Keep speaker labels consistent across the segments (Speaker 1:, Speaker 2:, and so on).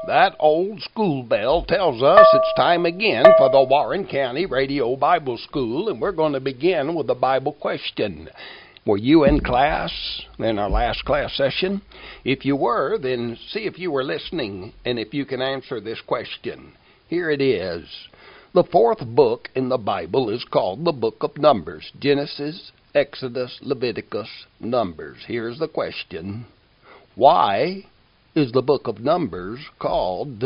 Speaker 1: That old school bell tells us it's time again for the Warren County Radio Bible School, and we're going to begin with a Bible question. Were you in class in our last class session? If you were, then see if you were listening and if you can answer this question. Here it is. The fourth book in the Bible is called the Book of Numbers. Genesis, Exodus, Leviticus, Numbers. Here's the question. Why is the Book of Numbers called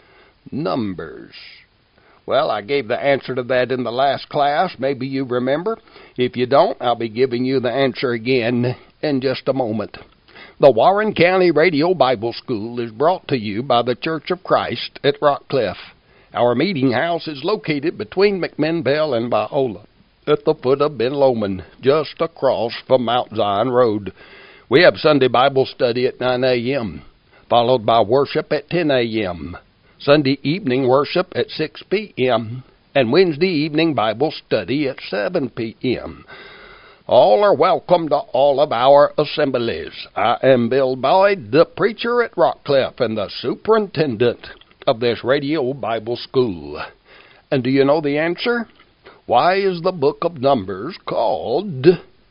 Speaker 1: Numbers? Well, I gave the answer to that in the last class. Maybe you remember. If you don't, I'll be giving you the answer again in just a moment. The Warren County Radio Bible School is brought to you by the Church of Christ at Rockcliffe. Our meeting house is located between McMinnville and Biola, at the foot of Ben Lomond, just across from Mount Zion Road. We have Sunday Bible study at 9 a.m., followed by worship at 10 a.m., Sunday evening worship at 6 p.m., and Wednesday evening Bible study at 7 p.m. All are welcome to all of our assemblies. I am Bill Boyd, the preacher at Rockcliffe and the superintendent of this radio Bible school. And do you know the answer? Why is the book of Numbers called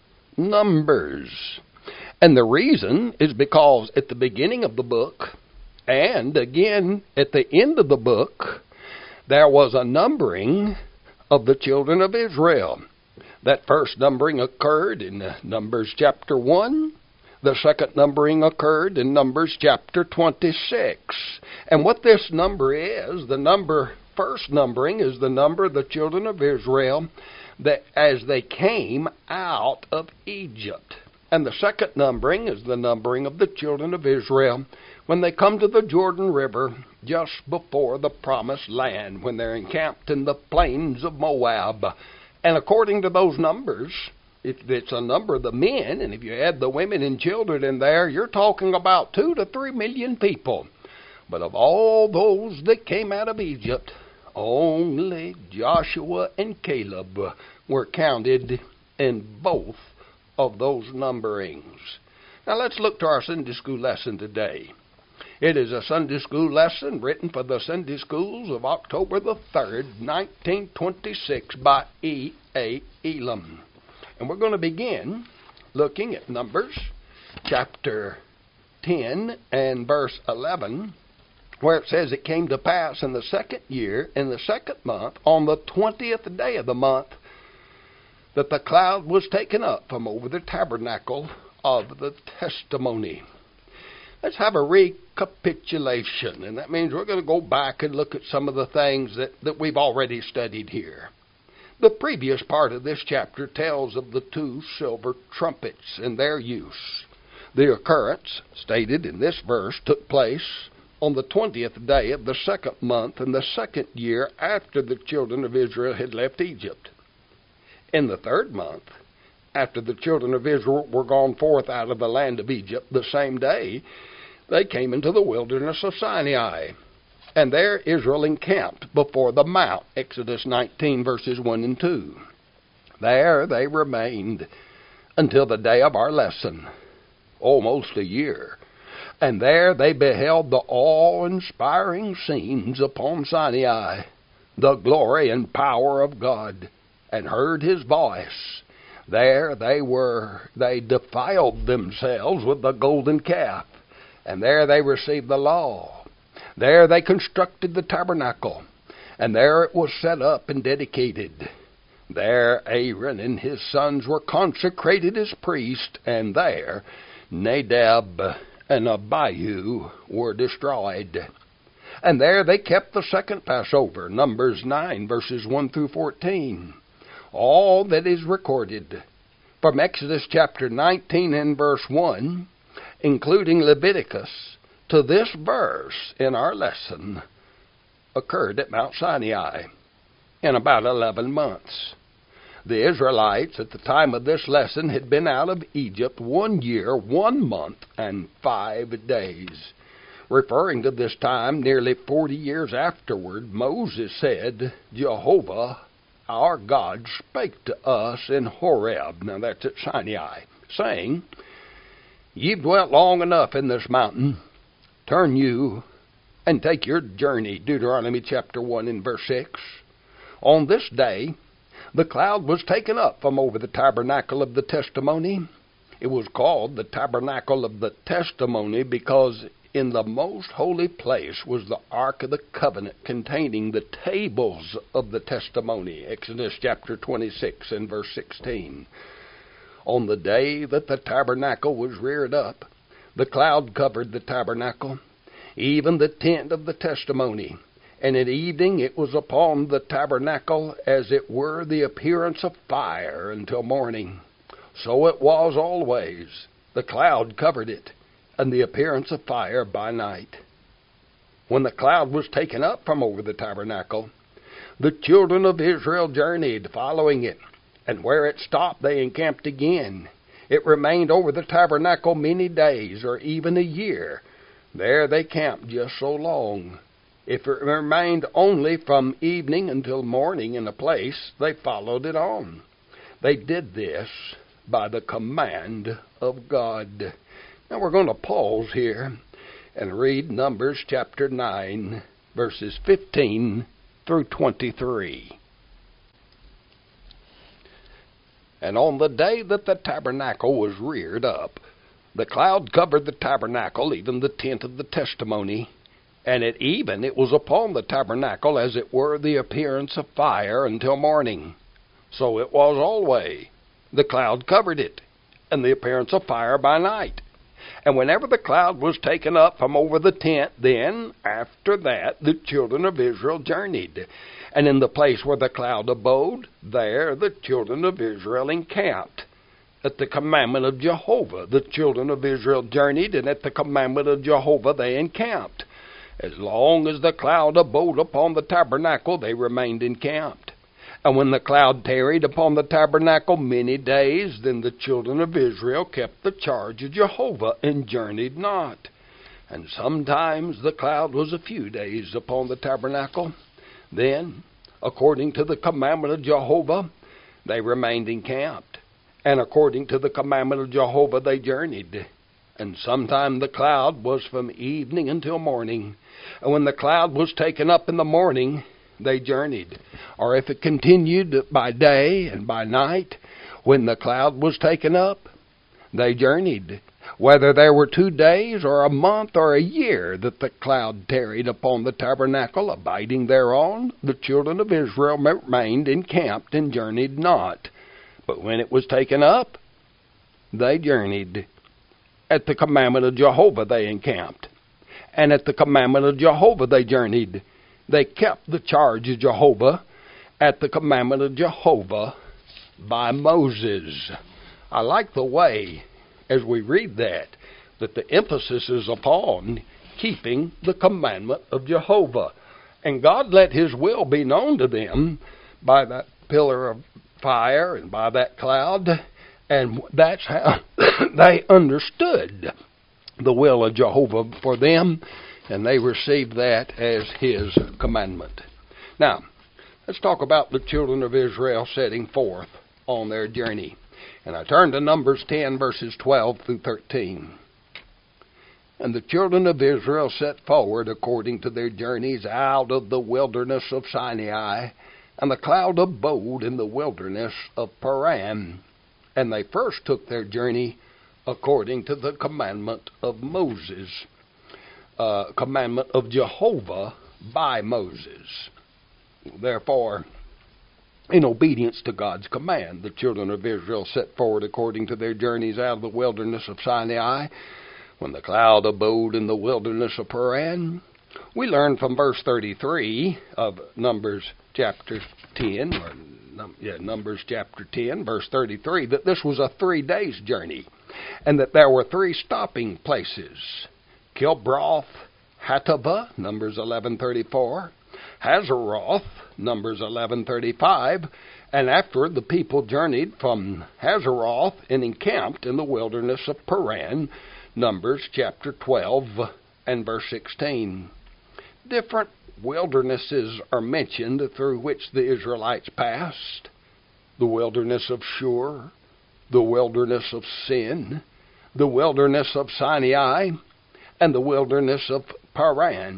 Speaker 1: Numbers? And the reason is because at the beginning of the book and again at the end of the book, there was a numbering of the children of Israel. That first numbering occurred in Numbers chapter 1. The second numbering occurred in Numbers chapter 26. And what this number is, first numbering is the number of the children of Israel that as they came out of Egypt. And the second numbering is the numbering of the children of Israel when they come to the Jordan River just before the Promised Land, when they're encamped in the plains of Moab. And according to those numbers, it's a number of the men, and if you add the women and children in there, you're talking about 2 to 3 million people. But of all those that came out of Egypt, only Joshua and Caleb were counted in both of those numberings. Now let's look to our Sunday school lesson today. It is a Sunday school lesson written for the Sunday schools of October the 3rd, 1926 by E. A. Elam. And we're going to begin looking at Numbers chapter 10 and verse 11, where it says, "It came to pass in the second year, in the second month, on the 20th day of the month, that the cloud was taken up from over the tabernacle of the testimony." Let's have a recapitulation, and that means we're going to go back and look at some of the things that we've already studied here. The previous part of this chapter tells of the 2 silver trumpets and their use. The occurrence, stated in this verse, took place on the 20th day of the second month in the second year after the children of Israel had left Egypt. In the third month, after the children of Israel were gone forth out of the land of Egypt, the same day they came into the wilderness of Sinai. And there Israel encamped before the mount, Exodus 19, verses 1 and 2. There they remained until the day of our lesson, almost a year. And there they beheld the awe-inspiring scenes upon Sinai, the glory and power of God, and heard His voice. There they defiled themselves with the golden calf, and there they received the law. There they constructed the tabernacle, and there it was set up and dedicated. There Aaron and his sons were consecrated as priests, and there Nadab and Abihu were destroyed. And there they kept the second Passover, Numbers 9, verses 1 through 14. All that is recorded from Exodus chapter 19 and verse 1, including Leviticus, to this verse in our lesson, occurred at Mount Sinai in about 11 months. The Israelites at the time of this lesson had been out of Egypt 1 year, 1 month, and 5 days. Referring to this time, nearly 40 years afterward, Moses said, "Jehovah, our God, spake to us in Horeb," now that's at Sinai, saying, "Ye've dwelt long enough in this mountain. Turn you and take your journey. Deuteronomy chapter 1 and verse 6. On this day, the cloud was taken up from over the tabernacle of the testimony. It was called the tabernacle of the testimony because in the most holy place was the Ark of the Covenant containing the tables of the testimony. Exodus chapter 26 and verse 16. On the day that the tabernacle was reared up, the cloud covered the tabernacle, even the tent of the testimony. And at evening it was upon the tabernacle as it were the appearance of fire until morning. So it was always. The cloud covered it, and the appearance of fire by night. When the cloud was taken up from over the tabernacle, the children of Israel journeyed following it, and where it stopped they encamped again. It remained over the tabernacle many days, or even a year. There they camped just so long. If it remained only from evening until morning in a place, they followed it on. They did this by the command of God. Now we're going to pause here and read Numbers chapter 9, verses 15 through 23. And on the day that the tabernacle was reared up, the cloud covered the tabernacle, even the tent of the testimony. And at even it was upon the tabernacle as it were the appearance of fire until morning. So it was always. The cloud covered it, and the appearance of fire by night. And whenever the cloud was taken up from over the tent, then, after that, the children of Israel journeyed. And in the place where the cloud abode, there the children of Israel encamped. At the commandment of Jehovah, the children of Israel journeyed, and at the commandment of Jehovah they encamped. As long as the cloud abode upon the tabernacle, they remained encamped. And when the cloud tarried upon the tabernacle many days, then the children of Israel kept the charge of Jehovah and journeyed not. And sometimes the cloud was a few days upon the tabernacle. Then, according to the commandment of Jehovah, they remained encamped. And according to the commandment of Jehovah, they journeyed. And sometime the cloud was from evening until morning. And when the cloud was taken up in the morning, they journeyed. Or if it continued by day and by night, when the cloud was taken up, they journeyed. Whether there were 2 days or a month or a year that the cloud tarried upon the tabernacle, abiding thereon, the children of Israel remained encamped and journeyed not. But when it was taken up, they journeyed. At the commandment of Jehovah they encamped. And at the commandment of Jehovah they journeyed. They kept the charge of Jehovah at the commandment of Jehovah by Moses. I like the way, as we read that the emphasis is upon keeping the commandment of Jehovah. And God let His will be known to them by that pillar of fire and by that cloud. And that's how they understood the will of Jehovah for them. And they received that as His commandment. Now, let's talk about the children of Israel setting forth on their journey. And I turn to Numbers 10, verses 12 through 13. And the children of Israel set forward according to their journeys out of the wilderness of Sinai, and the cloud abode in the wilderness of Paran. And they first took their journey according to the commandment of Moses. Commandment of Jehovah by Moses. Therefore, in obedience to God's command, the children of Israel set forward according to their journeys out of the wilderness of Sinai, when the cloud abode in the wilderness of Paran. We learn from verse 33 of Numbers chapter 10, Numbers chapter 10, verse 33, that this was a 3 days journey, and that there were 3 stopping places. Kilbroth, Hatavah, Numbers 11:34, Hazeroth, Numbers 11:35, and afterward the people journeyed from Hazeroth and encamped in the wilderness of Paran, Numbers chapter 12 and verse 16. Different wildernesses are mentioned through which the Israelites passed. The wilderness of Shur, the wilderness of Sin, the wilderness of Sinai, and the wilderness of Paran.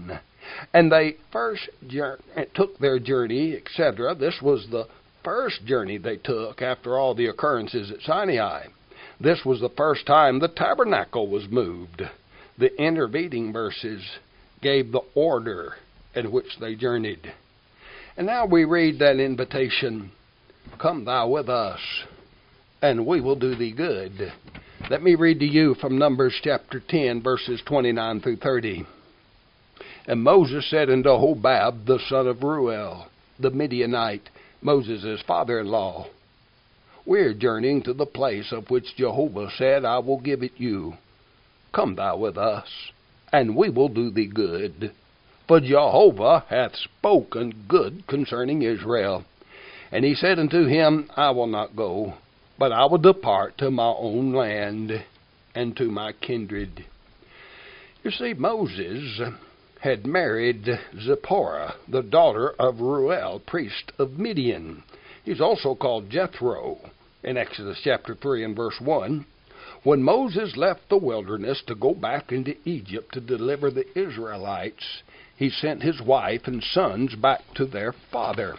Speaker 1: And they first took their journey, etc. This was the first journey they took after all the occurrences at Sinai. This was the first time the tabernacle was moved. The intervening verses gave the order in which they journeyed. And now we read that invitation, "Come thou with us, and we will do thee good." Let me read to you from Numbers chapter 10, verses 29 through 30. "And Moses said unto Hobab, the son of Reuel, the Midianite, Moses' father-in-law, We are journeying to the place of which Jehovah said, I will give it you. Come thou with us, and we will do thee good. For Jehovah hath spoken good concerning Israel. And he said unto him, I will not go, but I will depart to my own land and to my kindred." You see, Moses had married Zipporah, the daughter of Reuel, priest of Midian. He's also called Jethro in Exodus chapter 3 and verse 1. When Moses left the wilderness to go back into Egypt to deliver the Israelites, he sent his wife and sons back to her father.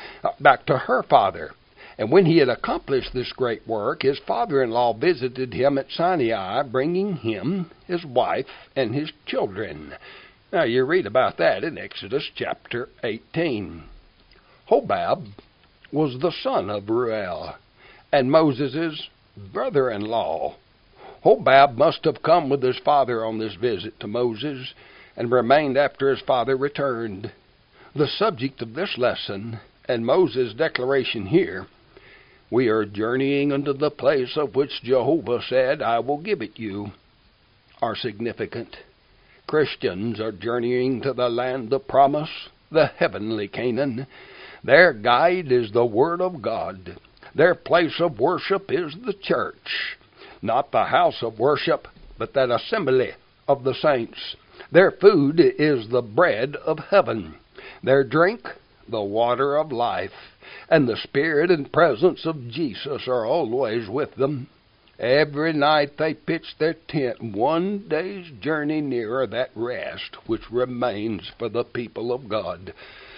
Speaker 1: And when he had accomplished this great work, his father-in-law visited him at Sinai, bringing him his wife and his children. Now, you read about that in Exodus chapter 18. Hobab was the son of Reuel and Moses' brother-in-law. Hobab must have come with his father on this visit to Moses and remained after his father returned. The subject of this lesson and Moses' declaration here, "We are journeying unto the place of which Jehovah said, I will give it you," are significant. Christians are journeying to the land of promise, the heavenly Canaan. Their guide is the Word of God. Their place of worship is the church. Not the house of worship, but that assembly of the saints. Their food is the bread of heaven. Their drink, the water of life. And the Spirit and presence of Jesus are always with them. Every night they pitch their tent one day's journey nearer that rest which remains for the people of God.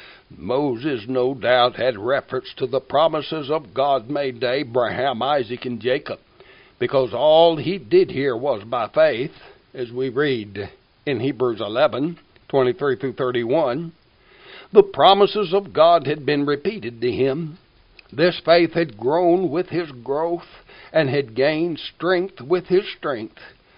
Speaker 1: Moses no doubt had reference to the promises of God made to Abraham, Isaac, and Jacob, because all he did here was by faith, as we read in Hebrews 11, 23 through 31. The promises of God had been repeated to him. This faith had grown with his growth and had gained strength with his strength.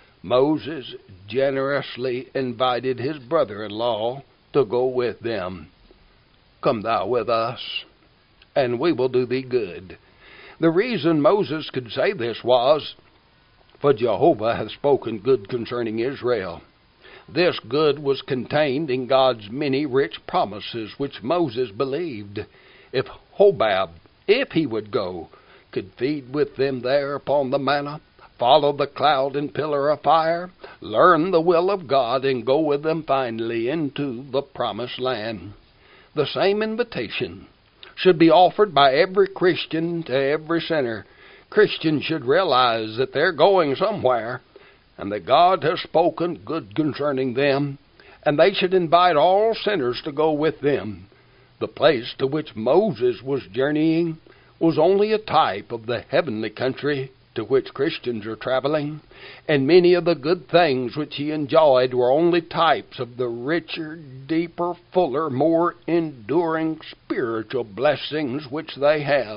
Speaker 1: Moses generously invited his brother-in-law to go with them. "Come thou with us, and we will do thee good." The reason Moses could say this was, "For Jehovah hath spoken good concerning Israel." This good was contained in God's many rich promises, which Moses believed. If Hobab, if he would go, could feed with them there upon the manna, follow the cloud and pillar of fire, learn the will of God, and go with them finally into the promised land. The same invitation should be offered by every Christian to every sinner. Christians should realize that they're going somewhere, and that God has spoken good concerning them, and they should invite all sinners to go with them. The place to which Moses was journeying was only a type of the heavenly country to which Christians are traveling, and many of the good things which he enjoyed were only types of the richer, deeper, fuller, more enduring spiritual blessings which they have.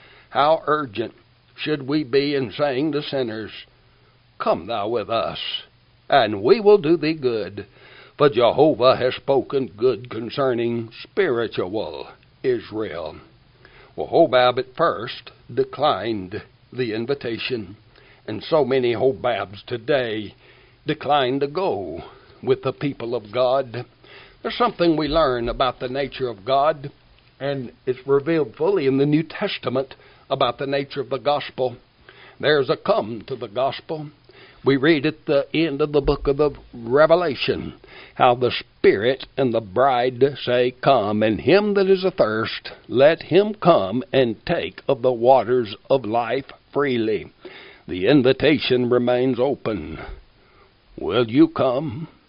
Speaker 1: How urgent should we be in saying to sinners, "Come thou with us, and we will do thee good, for Jehovah has spoken good concerning spiritual Israel." Well, Hobab at first declined the invitation, and so many Hobabs today decline to go with the people of God. There's something we learn about the nature of God, and it's revealed fully in the New Testament about the nature of the gospel. There's a come to the gospel. We read at the end of the book of the Revelation how the Spirit and the bride say, "Come, and him that is athirst, let him come and take of the waters of life freely." The invitation remains open. Will you come